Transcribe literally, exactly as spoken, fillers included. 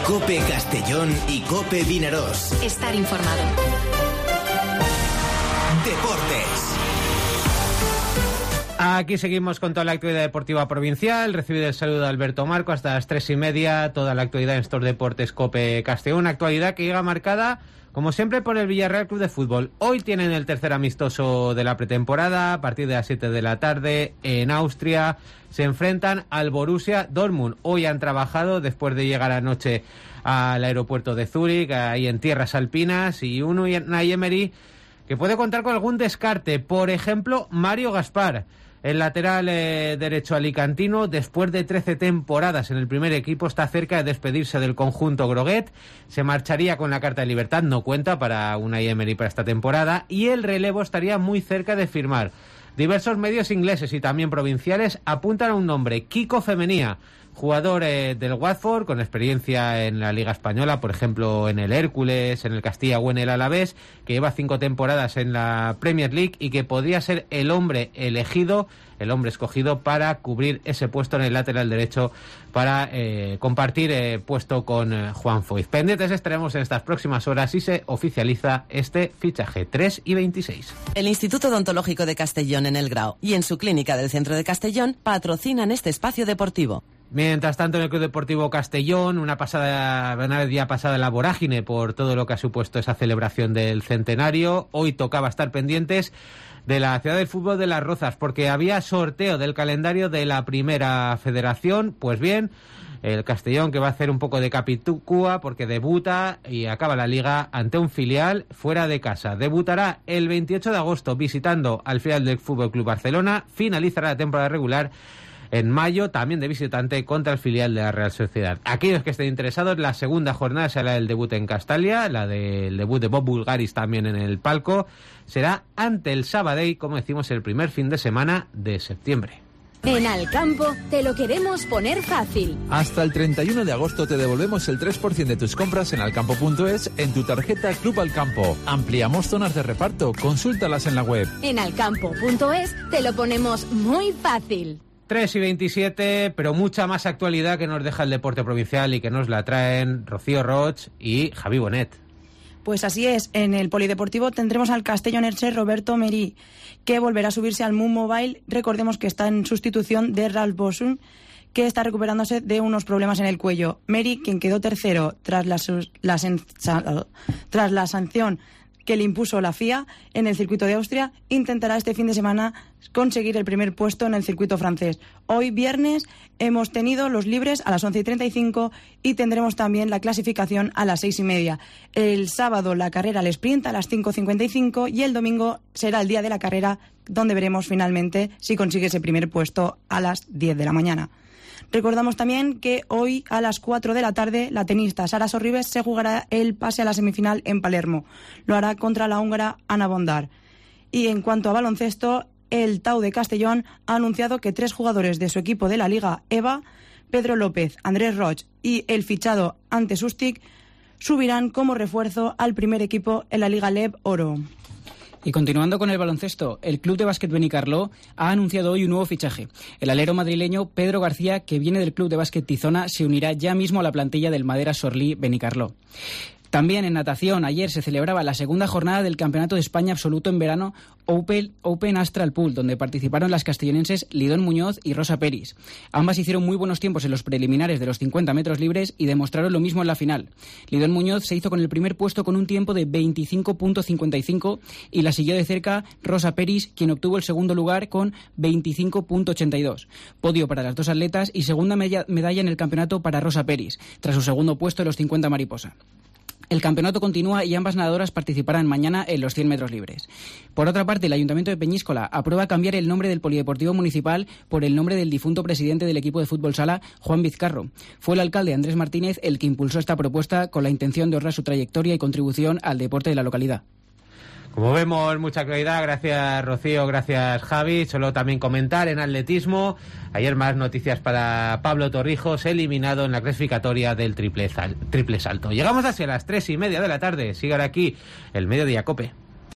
COPE Castellón y COPE Vinarós. Estar informado. Deportes. Aquí seguimos con toda la actualidad deportiva provincial. Recibido el saludo de Alberto Marco hasta las tres y media. Toda la actualidad en estos deportes COPE Castellón. Una actualidad que llega marcada, como siempre, por el Villarreal Club de Fútbol. Hoy tienen el tercer amistoso de la pretemporada. A partir de las siete de la tarde en Austria se enfrentan al Borussia Dortmund. Hoy han trabajado después de llegar anoche al aeropuerto de Zúrich, ahí en tierras alpinas, y un Unai Emery que puede contar con algún descarte. Por ejemplo, Mario Gaspar, el lateral eh, derecho alicantino, después de trece temporadas en el primer equipo, está cerca de despedirse del conjunto groguet. Se marcharía con la carta de libertad, no cuenta para Unai Emery para esta temporada, y el relevo estaría muy cerca de firmar. Diversos medios ingleses y también provinciales apuntan a un nombre: Kiko Femenía, jugador eh, del Watford, con experiencia en la Liga Española, por ejemplo en el Hércules, en el Castilla o en el Alavés, que lleva cinco temporadas en la Premier League y que podría ser el hombre elegido, el hombre escogido para cubrir ese puesto en el lateral derecho, para eh, compartir eh, puesto con eh, Juan Foyth. Pendientes estaremos en estas próximas horas y se oficializa este fichaje. Tres y veintiséis. El Instituto Odontológico de Castellón en El Grao y en su clínica del centro de Castellón patrocinan este espacio deportivo. Mientras tanto, en el Club Deportivo Castellón, una pasada, una día pasada la vorágine por todo lo que ha supuesto esa celebración del centenario. Hoy tocaba estar pendientes de la Ciudad del Fútbol de Las Rozas, porque había sorteo del calendario de la Primera Federación. Pues bien, el Castellón, que va a hacer un poco de capicúa porque debuta y acaba la liga ante un filial fuera de casa. Debutará el veintiocho de agosto visitando al filial del Fútbol Club Barcelona. Finalizará la temporada regular en mayo, también de visitante, contra el filial de la Real Sociedad. Aquellos que estén interesados, la segunda jornada será el debut en Castalia, la del debut de Bob Bulgaris también en el palco. Será ante el Sabadell, como decimos, el primer fin de semana de septiembre. En Alcampo te lo queremos poner fácil. Hasta el treinta y uno de agosto te devolvemos el tres por ciento de tus compras en alcampo punto es en tu tarjeta Club Alcampo. Ampliamos zonas de reparto, consúltalas en la web. En alcampo punto es te lo ponemos muy fácil. tres y veintisiete, pero mucha más actualidad que nos deja el deporte provincial y que nos la traen Rocío Roch y Javi Bonet. Pues así es, en el polideportivo tendremos al castellonerse Roberto Merí, que volverá a subirse al Moon Mobile. Recordemos que está en sustitución de Ralph Bosun, que está recuperándose de unos problemas en el cuello. Merí, quien quedó tercero tras la, la, tras la sanción que le impuso la F I A en el circuito de Austria, intentará este fin de semana conseguir el primer puesto en el circuito francés. Hoy viernes hemos tenido los libres a las once y treinta y cinco y tendremos también la clasificación a las seis y media. El sábado la carrera al sprint a las cinco cincuenta y cinco y el domingo será el día de la carrera, donde veremos finalmente si consigue ese primer puesto a las diez de la mañana. Recordamos también que hoy a las cuatro de la tarde la tenista Sara Sorribes se jugará el pase a la semifinal en Palermo. Lo hará contra la húngara Ana Bondar. Y en cuanto a baloncesto, el Tau de Castellón ha anunciado que tres jugadores de su equipo de la Liga EVA, Pedro López, Andrés Roch y el fichado Ante Sustic, subirán como refuerzo al primer equipo en la Liga L E B Oro. Y continuando con el baloncesto, el Club de Básquet Benicarló ha anunciado hoy un nuevo fichaje. El alero madrileño Pedro García, que viene del Club de Básquet Tizona, se unirá ya mismo a la plantilla del Madera Sorlí Benicarló. También en natación, ayer se celebraba la segunda jornada del Campeonato de España Absoluto en Verano Open, Open Astral Pool, donde participaron las castellonenses Lidón Muñoz y Rosa Peris. Ambas hicieron muy buenos tiempos en los preliminares de los cincuenta metros libres y demostraron lo mismo en la final. Lidón Muñoz se hizo con el primer puesto con un tiempo de veinticinco punto cincuenta y cinco y la siguió de cerca Rosa Peris, quien obtuvo el segundo lugar con veinticinco punto ochenta y dos. Podio para las dos atletas y segunda medalla en el campeonato para Rosa Peris, tras su segundo puesto en los cincuenta mariposa. El campeonato continúa y ambas nadadoras participarán mañana en los cien metros libres. Por otra parte, el Ayuntamiento de Peñíscola aprueba cambiar el nombre del Polideportivo Municipal por el nombre del difunto presidente del equipo de fútbol sala, Juan Vizcarro. Fue el alcalde Andrés Martínez el que impulsó esta propuesta con la intención de honrar su trayectoria y contribución al deporte de la localidad. Como vemos, mucha claridad. Gracias, Rocío. Gracias, Javi. Solo también comentar en atletismo. Ayer más noticias para Pablo Torrijos, eliminado en la clasificatoria del triple, sal, triple salto. Llegamos hacia las tres y media de la tarde. Sigan aquí el Mediodía COPE.